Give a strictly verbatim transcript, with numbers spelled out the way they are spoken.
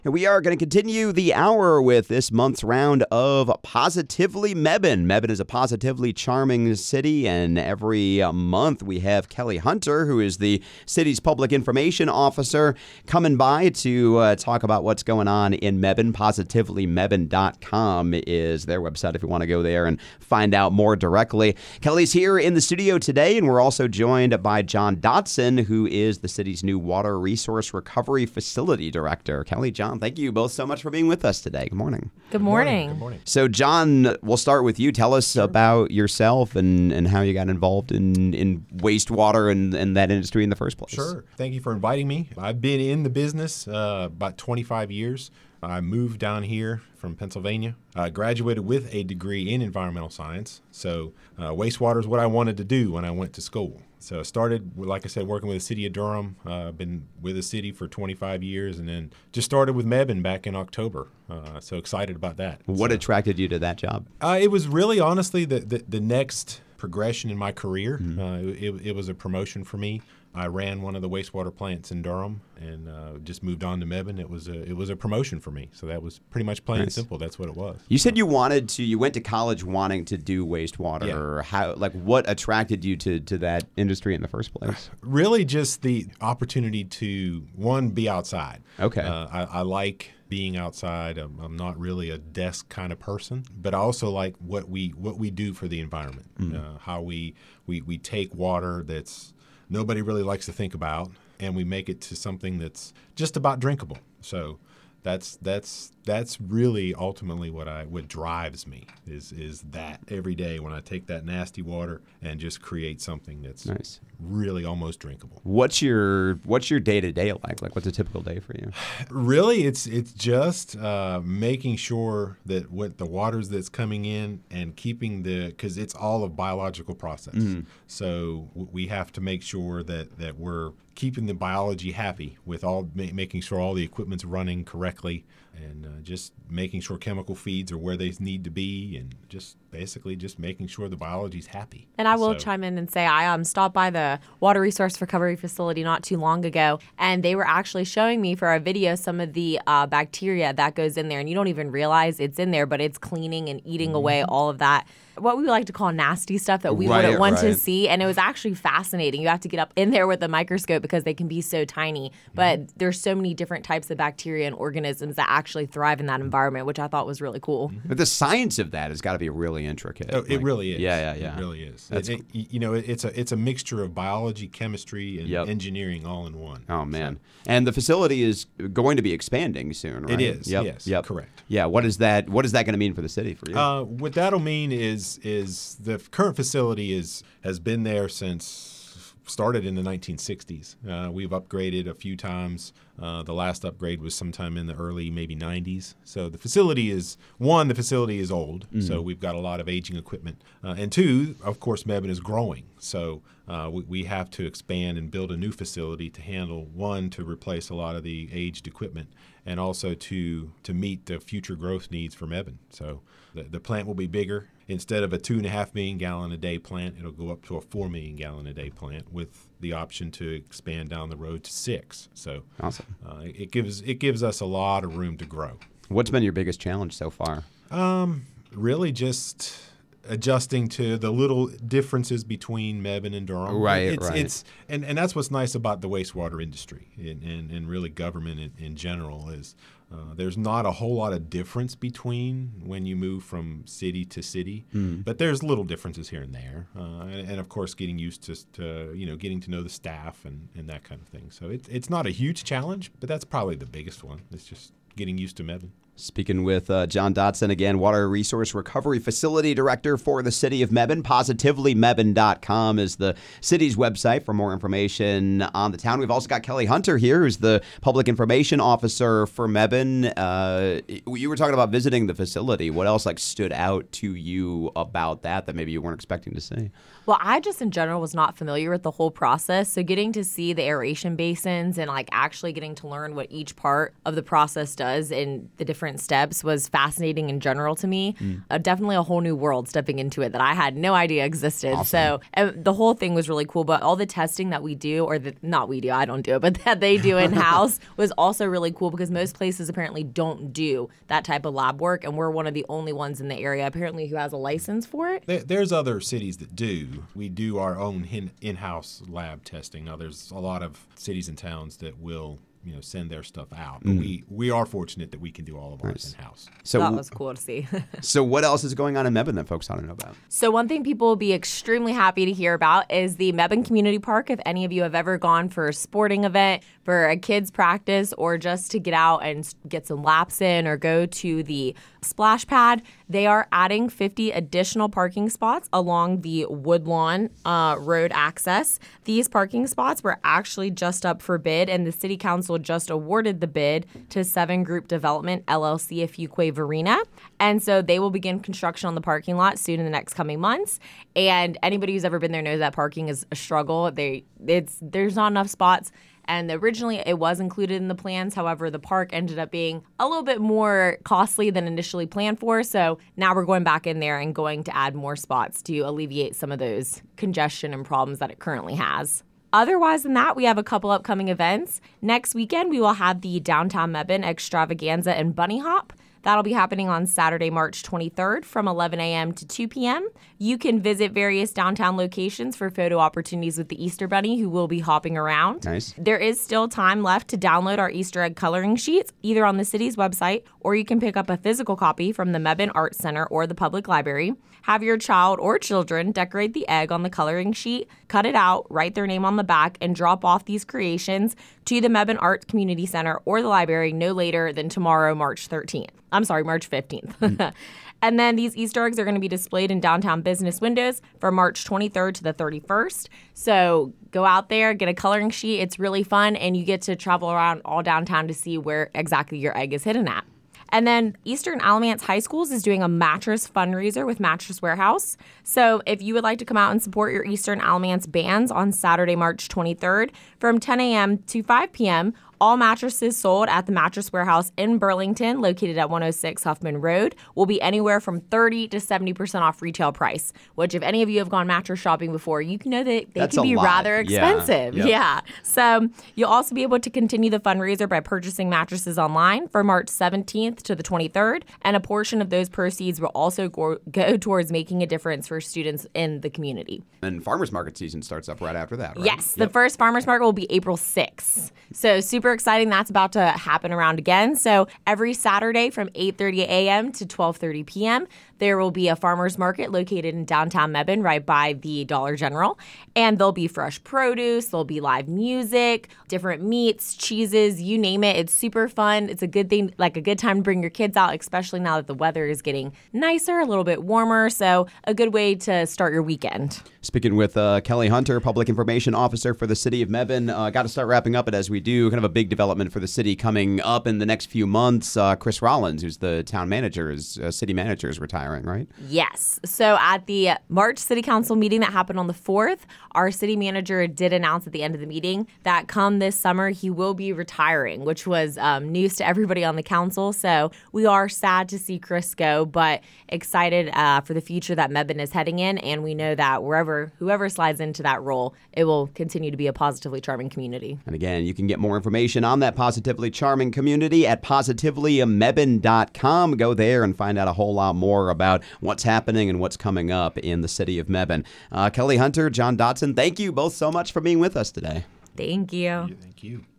And we are going to continue the hour with this month's round of Positively Mebane. Mebane is a positively charming city, and every uh, month we have Kelly Hunter, who is the city's public information officer, coming by to uh, talk about what's going on in Mebane. positively mebane dot com is their website if you want to go there and find out more directly. Kelly's here in the studio today, and we're also joined by John Dotson, who is the city's new Water Resource Recovery Facility Director. Kelly, John, thank you both so much for being with us today. Good morning. Good morning. Good morning. So, John, we'll start with you. Tell us sure. about yourself and, and how you got involved in, in wastewater and, and that industry in the first place. Sure. Thank you for inviting me. I've been in the business uh, about twenty-five years. I moved down here from Pennsylvania. I graduated with a degree in environmental science. So uh, wastewater is what I wanted to do when I went to school. So I started, like I said, working with the city of Durham. Uh, I've been with the city for twenty-five years, and then just started with Mebane back in October. Uh, so excited about that. What so, attracted you to that job? Uh, it was really, honestly, the, the, the next progression in my career. Mm-hmm. Uh, it, it was a promotion for me. I ran one of the wastewater plants in Durham and uh, just moved on to Mebane. It was a it was a promotion for me, so that was pretty much plain nice. and simple. That's what it was. You said you wanted to. You went to college wanting to do wastewater. Yeah. Or how? Like, what attracted you to to that industry in the first place? Really, just the opportunity to one be outside. Okay. Uh, I, I like being outside. I'm, I'm not really a desk kind of person, but I also like what we what we do for the environment. Mm. Uh, how we, we we take water that's nobody really likes to think about, and we make it to something that's just about drinkable. So that's that's that's really ultimately what I what drives me is is that every day when I take that nasty water and just create something that's nice. Really almost drinkable. What's your what's your day to day like? Like, what's a typical day for you? Really, it's it's just uh, making sure that what the waters that's coming in and keeping the because it's all a biological process. Mm-hmm. So we have to make sure that that we're keeping the biology happy with all ma- making sure all the equipment's running correctly, and uh, just making sure chemical feeds are where they need to be, and just basically just making sure the biology's happy. And I will so. chime in and say I um, stopped by the Water Resource Recovery Facility not too long ago, and they were actually showing me for a video some of the uh, bacteria that goes in there, and you don't even realize it's in there, but it's cleaning and eating mm-hmm. away all of that, what we like to call nasty stuff that we right, wouldn't want right. to see. And it was actually fascinating. You have to get up in there with a microscope because they can be so tiny. But mm-hmm. there's so many different types of bacteria and organisms that actually thrive in that environment, which I thought was really cool. Mm-hmm. But the science of that has got to be really intricate. Oh, like, it really is. Yeah, yeah, yeah. It really is. That's it, it, you know, it's a it's a mixture of biology, chemistry, and yep. engineering all in one. Oh, man. So. And the facility is going to be expanding soon, right? It is, yep. yes, yep. correct. Yeah, what is that What is that going to mean for the city for you? Uh, what that'll mean is is the current facility is has been there since started in the nineteen sixties. Uh, we've upgraded a few times. Uh, the last upgrade was sometime in the early maybe nineties. So the facility is, one, the facility is old, mm-hmm. so we've got a lot of aging equipment. Uh, and two, of course, Mebane is growing. So uh, we, we have to expand and build a new facility to handle, one, to replace a lot of the aged equipment, and also to to meet the future growth needs for Mebane. So the, the plant will be bigger. Instead of a two and a half million gallon a day plant, it'll go up to a four million gallon a day plant with the option to expand down the road to six. So awesome. Uh, it gives it gives us a lot of room to grow. What's been your biggest challenge so far? Um, really just adjusting to the little differences between Mebane and Durham. Right, it's, right. It's and, and that's what's nice about the wastewater industry and, and, and really government in, in general is uh, there's not a whole lot of difference between when you move from city to city, mm. but there's little differences here and there. Uh, and, and of course, getting used to, to you know getting to know the staff and, and that kind of thing. So it, it's not a huge challenge, but that's probably the biggest one. It's just getting used to Mebane. Speaking with uh, John Dotson again, Water Resource Recovery Facility Director for the City of Mebane. positively mebane dot com is the city's website for more information on the town. We've also got Kelly Hunter here, who's the Public Information Officer for Mebane. Uh, you were talking about visiting the facility. What else like stood out to you about that that maybe you weren't expecting to see? Well, I just in general was not familiar with the whole process. So getting to see the aeration basins and like actually getting to learn what each part of the process does in the different steps was fascinating in general to me. Mm. Uh, definitely a whole new world stepping into it that I had no idea existed. Awesome. So uh, the whole thing was really cool. But all the testing that we do, or the, not we do, I don't do it, but that they do in-house was also really cool because most places apparently don't do that type of lab work. And we're one of the only ones in the area apparently who has a license for it. There, there's other cities that do. We do our own in, in-house lab testing. Now, there's a lot of cities and towns that will, you know, send their stuff out. But mm. we we are fortunate that we can do all of ours nice. in-house. So that was cool to see. So what else is going on in Mebane that folks ought to know about? So one thing people will be extremely happy to hear about is the Mebane Community Park. If any of you have ever gone for a sporting event, for a kid's practice, or just to get out and get some laps in or go to the splash pad, they are adding fifty additional parking spots along the Woodlawn uh, Road access. These parking spots were actually just up for bid, and the City Council just awarded the bid to Seven Group Development, L L C of Fuquay Varina. And so they will begin construction on the parking lot soon in the next coming months. And anybody who's ever been there knows that parking is a struggle. They, it's there's not enough spots. And originally it was included in the plans. However, the park ended up being a little bit more costly than initially planned for. So now we're going back in there and going to add more spots to alleviate some of those congestion and problems that it currently has. Otherwise than that, we have a couple upcoming events. Next weekend, we will have the Downtown Mebane Extravaganza and Bunny Hop. That'll be happening on Saturday, March twenty-third from eleven a.m. to two p.m. You can visit various downtown locations for photo opportunities with the Easter Bunny, who will be hopping around. Nice. There is still time left to download our Easter egg coloring sheets, either on the city's website, or you can pick up a physical copy from the Mebane Arts Center or the Public Library. Have your child or children decorate the egg on the coloring sheet, cut it out, write their name on the back, and drop off these creations to the Mebane Arts Community Center or the library no later than tomorrow, March thirteenth. I'm sorry, March fifteenth. Mm. And then these Easter eggs are going to be displayed in downtown business windows from March twenty-third to the thirty-first. So go out there, get a coloring sheet. It's really fun, and you get to travel around all downtown to see where exactly your egg is hidden at. And then Eastern Alamance High Schools is doing a mattress fundraiser with Mattress Warehouse. So if you would like to come out and support your Eastern Alamance bands on Saturday, March twenty-third from ten a.m. to five p.m., all mattresses sold at the Mattress Warehouse in Burlington, located at one oh six Huffman Road, will be anywhere from thirty to seventy percent off retail price, which if any of you have gone mattress shopping before, you know that they That's can be lot. rather expensive. Yeah. Yep. yeah. So you'll also be able to continue the fundraiser by purchasing mattresses online for March seventeenth to the twenty-third, and a portion of those proceeds will also go, go towards making a difference for students in the community. And farmers market season starts up right after that, right? Yes, yep. The first farmers market will be April sixth. So super exciting. That's about to happen around again. So every Saturday from eight thirty a.m. to twelve thirty p.m., there will be a farmers market located in downtown Mebane right by the Dollar General. And there'll be fresh produce, there'll be live music, different meats, cheeses, you name it. It's super fun. It's a good thing, like a good time to bring your kids out, especially now that the weather is getting nicer, a little bit warmer. So a good way to start your weekend. Speaking with uh, Kelly Hunter, Public Information Officer for the City of Mebane. Uh, got to start wrapping up it as we do. Kind of a big development for the city coming up in the next few months. Uh, Chris Rollins, who's the town manager, is uh, city manager, is retiring, right? Yes. So at the March City Council meeting that happened on the fourth, our city manager did announce at the end of the meeting that come this summer, he will be retiring, which was um, news to everybody on the council. So we are sad to see Chris go, but excited uh, for the future that Mebane is heading in. And we know that wherever, whoever slides into that role, it will continue to be a positively charming community. And again, you can get more information on that positively charming community at positively mebane dot com. Go there and find out a whole lot more about what's happening and what's coming up in the city of Mebane. Uh, Kelly Hunter, John Dotson, thank you both so much for being with us today. Thank you. Thank you.